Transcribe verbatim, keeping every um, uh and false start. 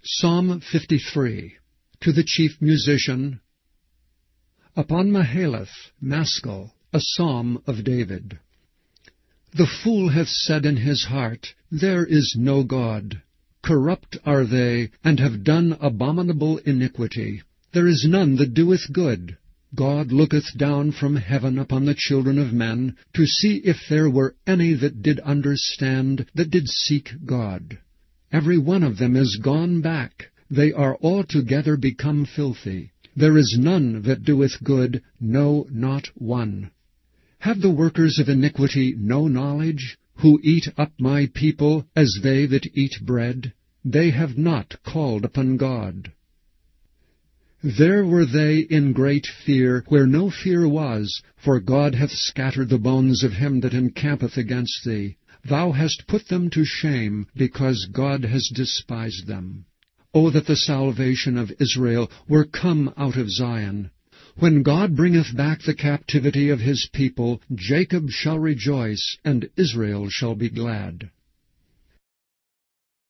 Psalm fifty-three. To the chief musician. Upon Mahalath, Maskil, a psalm of David. The fool hath said in his heart, There is no God. Corrupt are they, and have done abominable iniquity. There is none that doeth good. God looketh down from heaven upon the children of men, to see if there were any that did understand, that did seek God. Every one of them is gone back. They are altogether become filthy. There is none that doeth good, no, not one. Have the workers of iniquity no knowledge, who eat up my people as they that eat bread? They have not called upon God. There were they in great fear, where no fear was, for God hath scattered the bones of him that encampeth against thee. Thou hast put them to shame, because God has despised them. O that the salvation of Israel were come out of Zion! When God bringeth back the captivity of his people, Jacob shall rejoice, and Israel shall be glad.